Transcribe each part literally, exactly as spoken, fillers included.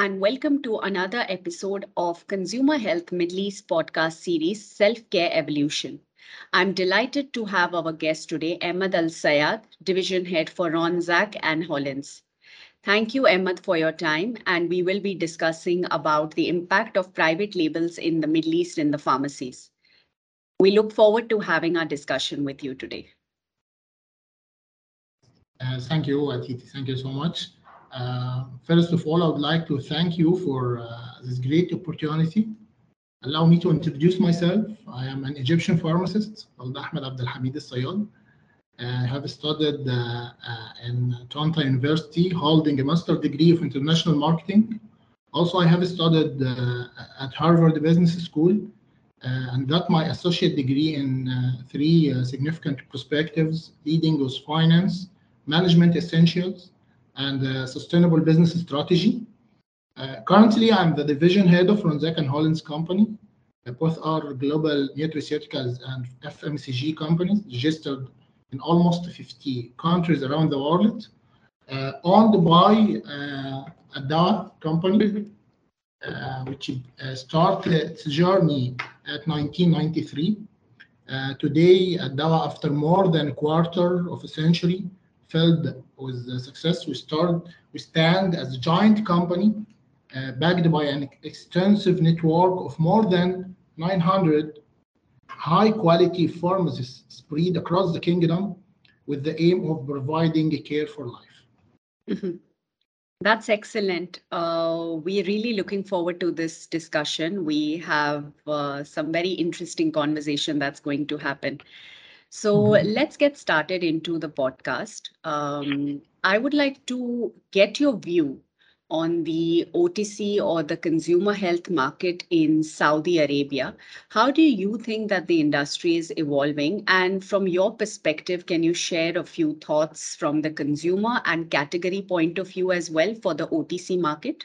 and welcome to another episode of Consumer Health Middle East podcast series, Self-Care Evolution. I'm delighted to have our guest today, Ahmed Al Sayad, Division Head for Ronzac and Hollins. Thank you, Ahmed, for your time, and we will be discussing about the impact of private labels in the Middle East in the pharmacies. We look forward to having our discussion with you today. Uh, thank you, Atiti. Thank you so much. Uh, first of all, I would like to thank you for uh, this great opportunity. Allow me to introduce myself. I am an Egyptian pharmacist called Ahmed Abdelhamid Al Sayad. I have studied uh, uh, in Toronto University, holding a master's degree of international marketing. Also, I have studied uh, at Harvard Business School uh, and got my associate degree in uh, three uh, significant perspectives, leading with finance, management essentials, and uh, sustainable business strategy. Uh, currently, I'm the division head of Ronzac and Hollins company. Uh, both are global nutraceuticals and F M C G companies registered in almost fifty countries around the world, uh, owned by uh, a Dawa company, Mhm. uh, which uh, started its journey at nineteen ninety-three. Uh, today, at Dawa, after more than a quarter of a century, filled with uh, success, we start we stand as a giant company uh, backed by an extensive network of more than nine hundred high-quality pharmacies spread across the kingdom with the aim of providing care for life. Mhm. That's excellent. Uh, we're really looking forward to this discussion. We have uh, some very interesting conversation that's going to happen. So Mhm. let's get started into the podcast. Um, I would like to get your view on the O T C or the consumer health market in Saudi Arabia. How do you think that the industry is evolving? And from your perspective, can you share a few thoughts from the consumer and category point of view as well for the O T C market?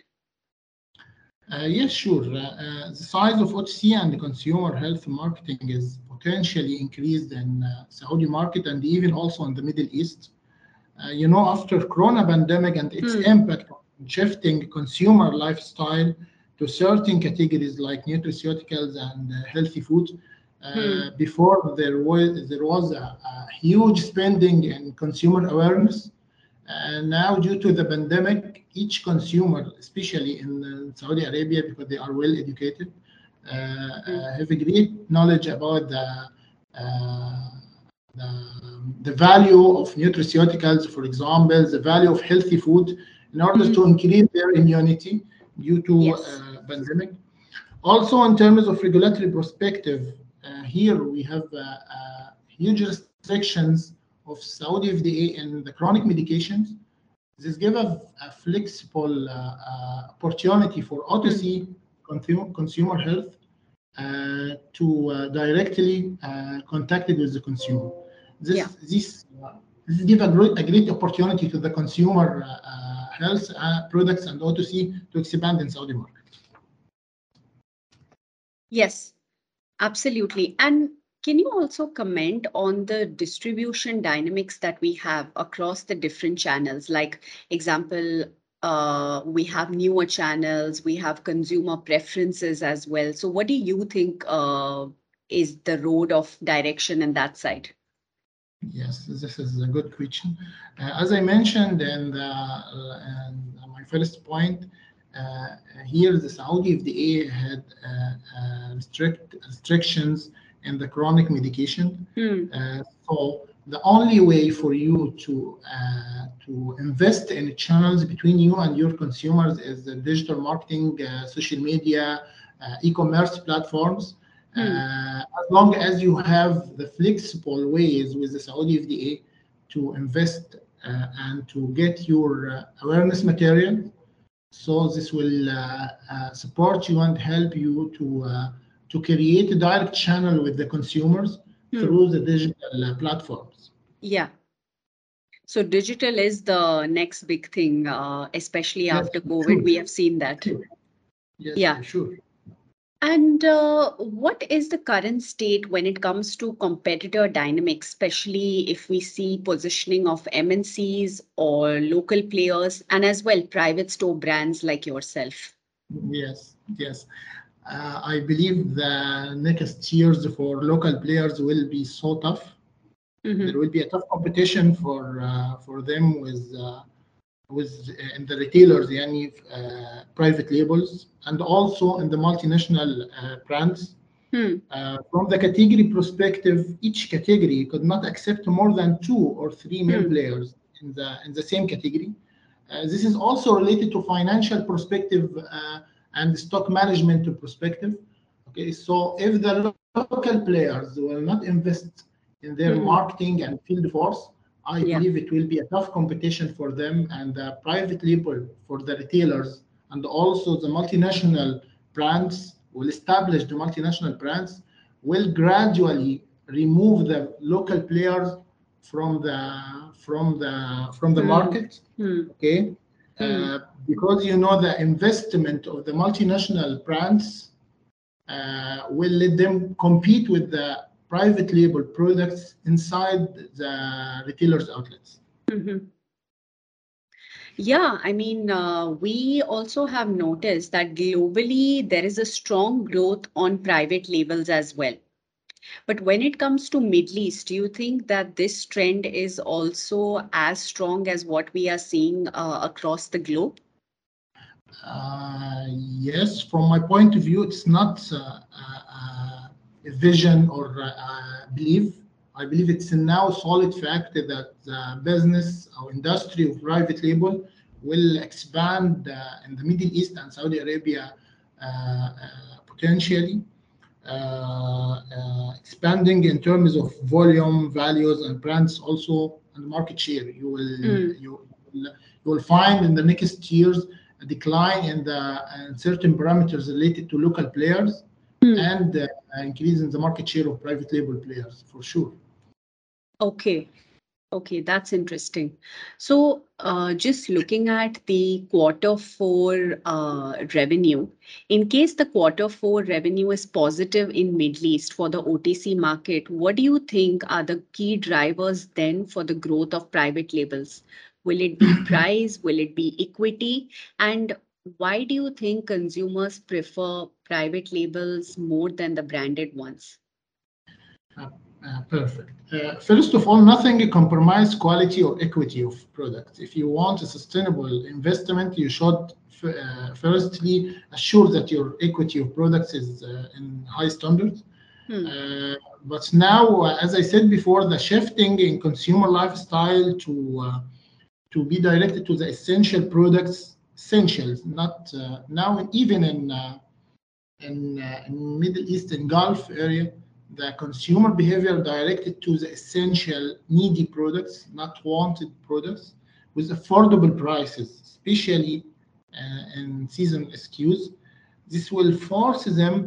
Uh, yes, sure. Uh, uh, the size of O T C and the consumer health marketing is potentially increased in uh, Saudi market and even also in the Middle East. Uh, you know, after Corona pandemic and its Hmm. impact on shifting consumer lifestyle to certain categories like nutraceuticals and uh, healthy food. Hmm. Uh, before there was there was a, a huge spending in consumer awareness. And now, due to the pandemic, each consumer, especially in uh, Saudi Arabia, because they are well educated, uh, Hmm. uh, have a great knowledge about the, uh, the, the value of nutraceuticals, for example, the value of healthy food, in order Hmm. to increase their immunity due to Yes. uh, pandemic. Also, in terms of regulatory perspective, uh, here we have uh, uh, huge restrictions of Saudi F D A in the chronic medications. This gives a, a flexible uh, uh, opportunity for Hmm. O two C consumer, consumer health uh, to uh, directly uh, contacted with the consumer. Yeah. This this uh, this give a great, a great opportunity to the consumer uh, uh, health uh, products and O two C to expand in Saudi market. Yes. Absolutely. And can you also comment on the distribution dynamics that we have across the different channels? Like, example, uh, we have newer channels, we have consumer preferences as well. So, what do you think uh, is the road of direction in that side? Yes, this is a good question. Uh, as I mentioned in, the, uh, in my first point, uh, here the Saudi F D A had uh, uh, restrict, restrictions in the chronic medication. Hmm. Uh, so the only way for you to uh, to invest in channels between you and your consumers is the digital marketing, uh, social media, uh, e-commerce platforms. Hmm. Uh, as long as you have the flexible ways with the Saudi F D A to invest uh, and to get your uh, awareness material, so this will uh, uh, support you and help you to uh, to create a direct channel with the consumers Hmm. through the digital uh, platforms. Yeah. So, digital is the next big thing, uh, especially Yes, after sure, COVID. We have seen that. sure. Yes, Yeah. for sure. And uh, what is the current state when it comes to competitor dynamics, especially if we see positioning of M N Cs or local players and as well private store brands like yourself? Yes, yes. Uh, I believe the next years for local players will be so tough. There Mm-hmm. will be a tough competition for uh, for them with uh, with uh, in the retailers, yani, uh, private labels, and also in the multinational uh, brands. Hmm. Uh, from the category perspective, each category could not accept more than two or three main Hmm. players in the in the same category. Uh, this is also related to financial perspective uh, and stock management perspective. Okay, so if the local players will not invest in their Hmm. marketing and field force, I believe Yeah. it will be a tough competition for them and the private label for the retailers, and also the multinational brands will establish the multinational brands will gradually remove the local players from the from the from the Hmm. market. Hmm. Okay, Hmm. uh, because you know the investment of the multinational brands uh, will let them compete with the private label products inside the retailers outlets. Hmm. Yeah, I mean, uh, we also have noticed that globally there is a strong growth on private labels as well. But when it comes to Middle East, do you think that this trend is also as strong as what we are seeing uh, across the globe? Uh, yes, from my point of view, it's not uh, uh, a vision or uh, belief. I believe it's a now solid fact that the business or industry of private label will expand uh, in the Middle East and Saudi Arabia uh, uh, potentially. Uh, uh, expanding in terms of volume, values, and brands also, and market share. You will Mm, you will, you will find in the next years a decline in the in certain parameters related to local players mm. and uh, increase in the market share of private label players for sure. Okay. Okay, that's interesting. So, uh, just looking at the quarter four uh, revenue, in case the quarter four revenue is positive in Middle East for the O T C market, what do you think are the key drivers then for the growth of private labels? Will it be price? Will it be equity? And why do you think consumers prefer private labels more than the branded ones? Uh, uh, perfect. Uh, first of all, nothing compromise quality or equity of products. If you want a sustainable investment, you should f- uh, firstly assure that your equity of products is uh, in high standards. Hmm. Uh, but now, uh, as I said before, the shifting in consumer lifestyle to uh, to be directed to the essential products, essentials, not uh, now, and even in uh, in, uh, in Middle East and Gulf area, the consumer behavior directed to the essential needy products, not wanted products, with affordable prices, especially uh, in season S K Us. This will force them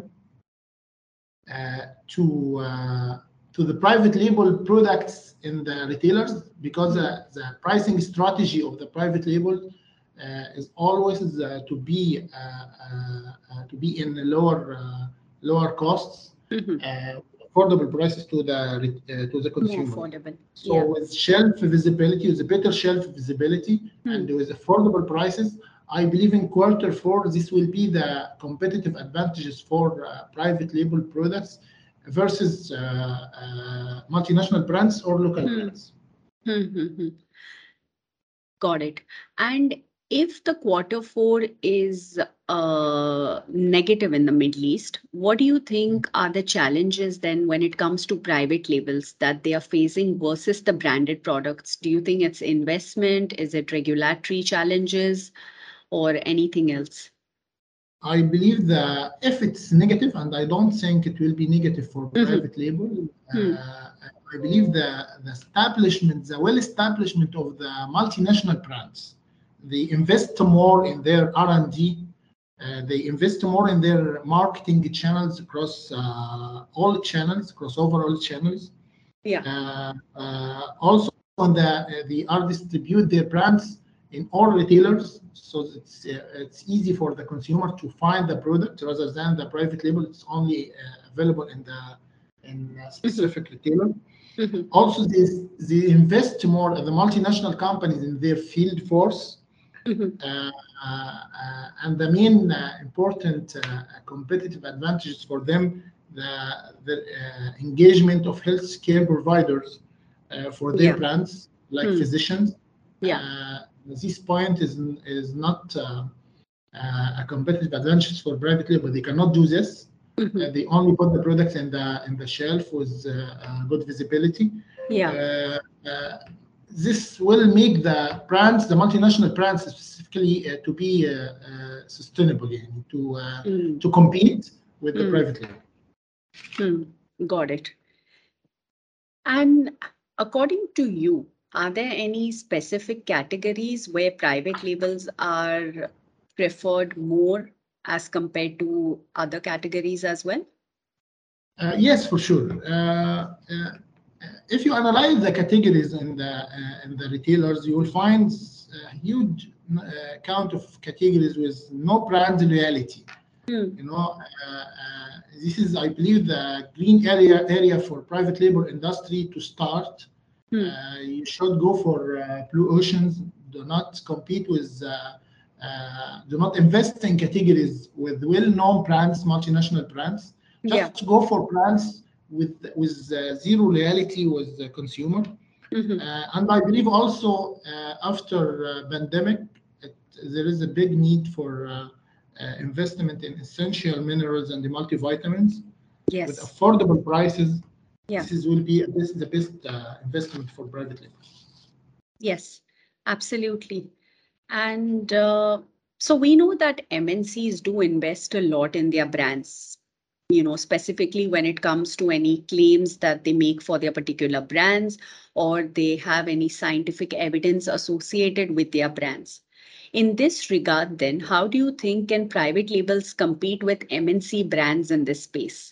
uh, to uh, to the private label products in the retailers because Hmm. uh, the pricing strategy of the private label uh, is always uh, to be uh, uh, uh, to be in lower uh, lower costs, Mhm. uh, affordable prices to the uh, to the More consumer. affordable. So Yeah. with shelf visibility, with a better shelf visibility, and Hmm. with affordable prices, I believe in quarter four this will be the competitive advantages for uh, private label products versus uh, uh, multinational brands or local Hmm. brands. Hmm. Hmm. Hmm. Got it. And if the quarter four is uh, negative in the Middle East, what do you think are the challenges then when it comes to private labels that they are facing versus the branded products? Do you think it's investment? Is it regulatory challenges or anything else? I believe that if it's negative, and I don't think it will be negative for Hmm. private label, Hmm. uh, I believe the, the establishment, the well establishment of the multinational brands, they invest more in their R and D. Uh, they invest more in their marketing channels across uh, all channels, across overall channels. Yeah. Uh, uh, also, on the uh, they are distribute their brands in all retailers, so it's uh, it's easy for the consumer to find the product rather than the private label. It's only uh, available in the in a Mhm. specific retailer. Mhm. Also, they, they invest more, the multinational companies, in their field force. Mhm. Uh, uh, and the main uh, important uh, competitive advantages for them, the, the uh, engagement of healthcare providers uh, for their Yeah. brands, like Hmm. physicians. Yeah. Uh, this point is, is not uh, uh, a competitive advantage for private label. They cannot do this. Uh, Mhm. they only put the products in the in the shelf with uh, uh, good visibility. Uh, Yeah. uh, this will make the brands, the multinational brands specifically, uh, to be uh, uh, sustainable, yani, to uh, Hmm. to compete with the Hmm. private label. Hmm. Got it. And according to you, are there any specific categories where private labels are preferred more as compared to other categories as well? Uh, yes, for sure. Uh, uh, if you analyze the categories in the uh, in the retailers, you will find a huge uh, count of categories with no brand loyalty. Hmm. You know, uh, uh, this is, I believe, the green area area for private label industry to start. Hmm. Uh, you should go for uh, blue oceans. Do not compete with. Uh, uh, do not invest in categories with well-known brands, multinational brands. Yeah. Just go for brands with with uh, zero loyalty with the consumer. Mhm. Uh, and I believe also uh, after uh, pandemic, it, there is a big need for uh, uh, investment in essential minerals and the multivitamins with Yes. affordable prices. Yeah. This is will be this is the best uh, investment for private label. Yes. Absolutely. And uh, so we know that M N Cs do invest a lot in their brands, you know, specifically when it comes to any claims that they make for their particular brands, or they have any scientific evidence associated with their brands. In this regard, then, how do you think can private labels compete with M N C brands in this space?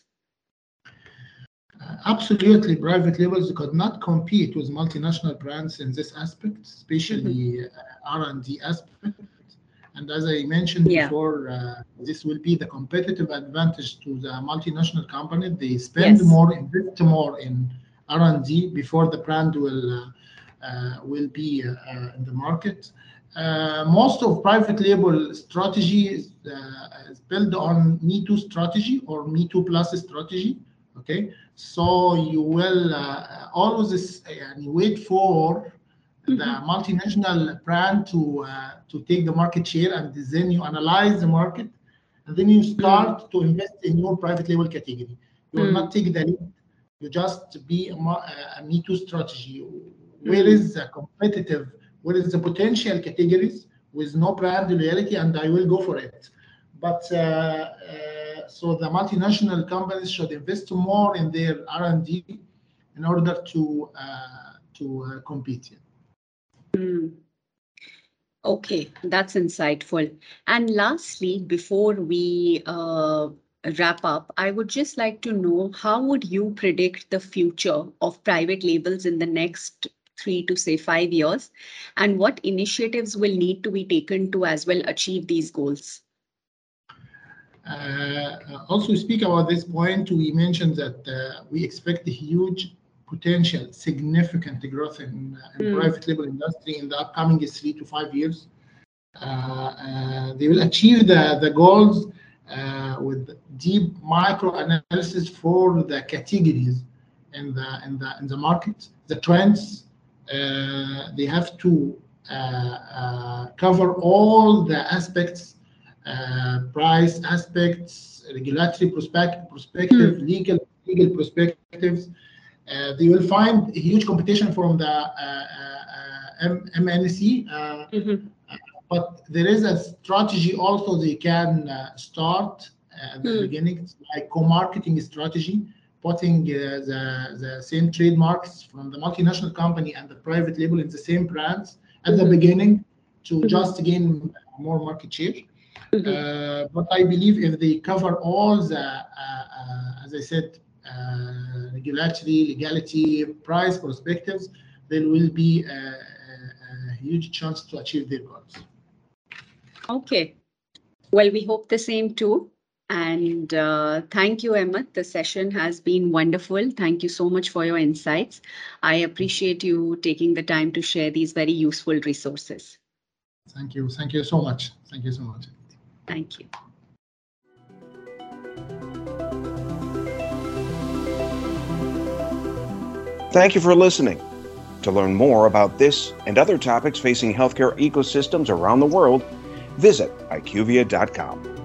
Uh, absolutely, private labels could not compete with multinational brands in this aspect, Mhm. especially uh, R and D aspect. And as I mentioned Yeah. before, uh, this will be the competitive advantage to the multinational company. They spend Yes. more, invest more in R and D before the brand will uh, uh, will be uh, uh, in the market. Uh, most of private label strategy is, uh, is built on Me Too strategy or Me Too Plus strategy. Okay, so you will uh, always uh, wait for the Mhm. multinational brand to uh, to take the market share, and then you analyze the market, and then you Mm. start to invest in your private label category. You will not Mm. take the lead. You just be a, a Me Too strategy. Where Mm. is the competitive? Where is the potential categories with no brand loyalty, and I will go for it. But uh, uh, so the multinational companies should invest more in their R and D in order to uh, to uh, compete. Mm. Okay, that's insightful. And lastly, before we uh, wrap up, I would just like to know how would you predict the future of private labels in the next three to say five years, and what initiatives will need to be taken to as well achieve these goals? Uh, also, speak about this point. We mentioned that uh, we expect a huge potential, significant growth in, uh, in Mm. private label industry in the upcoming three to five years. Uh, uh, they will achieve the, the goals uh, with deep micro analysis for the categories in the in the in the market, the trends. Uh, they have to uh, uh, cover all the aspects, uh, price aspects, regulatory perspective, perspective, Mm. legal legal perspectives. Uh, they will find a huge competition from the uh, uh, uh, M N C. Uh, Mhm. but there is a strategy also they can uh, start uh, at the Mm. beginning, like co-marketing strategy, putting uh, the, the same trademarks from the multinational company and the private label in the same brands at the Mhm. beginning to Mhm. just gain more market share. Mhm. Uh, but I believe if they cover all the, uh, uh, as I said, uh, regulatory, legality, price perspectives, there will be a, a, a huge chance to achieve their goals. Okay. Well, we hope the same too. And uh, thank you, Ahmed. The session has been wonderful. Thank you so much for your insights. I appreciate you taking the time to share these very useful resources. Thank you. Thank you so much. Thank you so much. Thank you. Thank you for listening. To learn more about this and other topics facing healthcare ecosystems around the world, visit I Q V I A dot com.